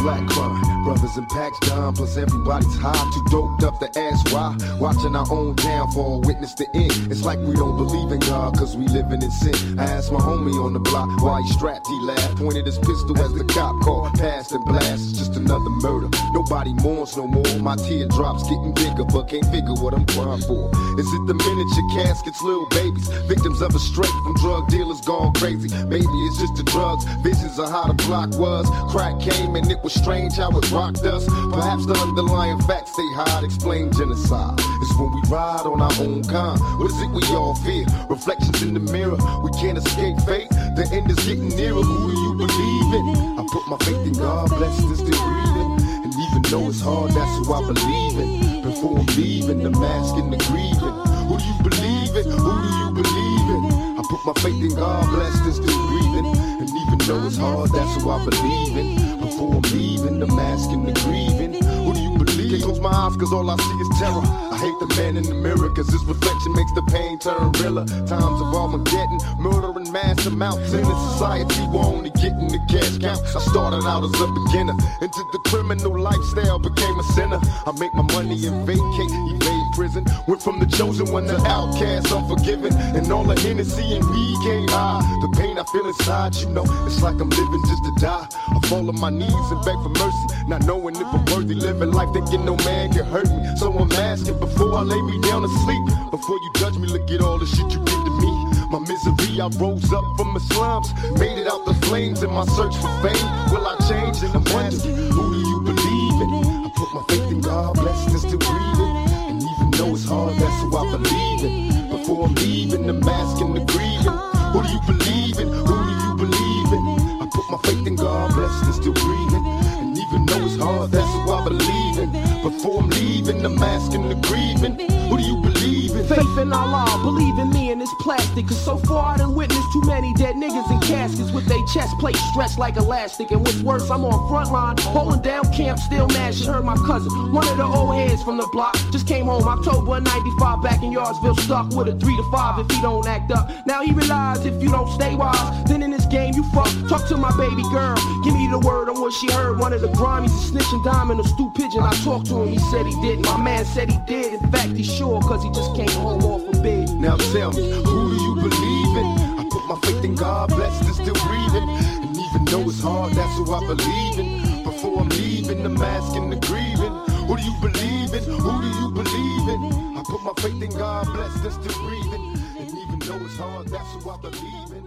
black crime. Brothers in packs down, plus everybody's high. Too doped up to ask why. Watching our own downfall, witness the end. It's like we don't believe in God, cause we living in sin. I asked my homie on the block why he strapped, he laughed. Pointed his pistol as the cop called, passed and blast. It's just another murder. Nobody mourns no more. My teardrops getting bigger, but can't figure what I'm crying for. Is it the miniature caskets, little babies? Victims of a straight from drug dealers gone crazy. Maybe it's just the drugs. Visions of how the block was. Crack came and it was strange how it rocked us. Perhaps the underlying facts they hide explain genocide. It's when we ride on our own kind. What is it we all fear? Reflections in the mirror. We can't escape fate. The end is getting nearer. Who do you believe in? I put my faith in God, blessed and still breathing. And even though it's hard, that's who I believe in. Before I'm leaving, the mask and the grieving. Who do you believe in? Who do you believe in? I put my faith in God, blessed and still breathing. And even though it's hard, that's who I believe in. Before I'm leaving, the mask and the grieving. Who do you believe? Can't close my eyes cause all I see is terror. I hate the man in the mirror cause his reflection makes the pain turn realer. Times of Armageddon, murder in mass amounts. In this society we're only getting the cash count. I started out as a beginner, into the criminal lifestyle, became a sinner. I make my money and vacate, evade prison. Went from the chosen one to outcast, unforgiven. And all the Hennessy and weed can't hide the pain I feel inside, you know. It's like I'm living just to die. I fall on my knees and beg for mercy, not knowing if I'm worthy living life, thinking no man can hurt me. So I'm asking before I lay me down to sleep. Before you judge me, look at all the shit you did to me. My misery, I rose up from the slums, made it out the flames in my search for fame. Will I change? And I'm asking, who do you believe in? I put my faith in God, blessed and still breathing. And even though it's hard, that's who I believe in. Before I'm leaving, the mask and the grieving. Who do you believe in? Who do you believe in? I put my faith in God, blessed and still breathing. And even though it's hard, that's who I believe in. Before I'm leaving, the mask and the grieving. Who do you believe in? Faith in Allah, believe in me and it's plastic. Cause so far I done witnessed too many dead niggas in caskets with their chest plates stretched like elastic. And what's worse, I'm on front line, holding down camp, still mashing. Heard my cousin, one of the old heads from the block, just came home October 95 back in Yardsville, stuck with a 3 to 5 if he don't act up. Now he realized if you don't stay wise, then in this game you fuck. Talk to my baby girl, give me the word on what she heard. One of the Grammies, a snitching diamond, a stew pigeon. I talked to him, he said he didn't. My man said he did, in fact he's sure, cause he just came home off a bid. Now tell me, who do you believe in? I put my faith in God, blessed and still breathing. And even though it's hard, that's who I believe in. Before I'm leaving, the mask and the grieving. Who do you believe in? Who do you believe in? I put my faith in God, blessed and still breathing. And even though it's hard, that's who I believe in.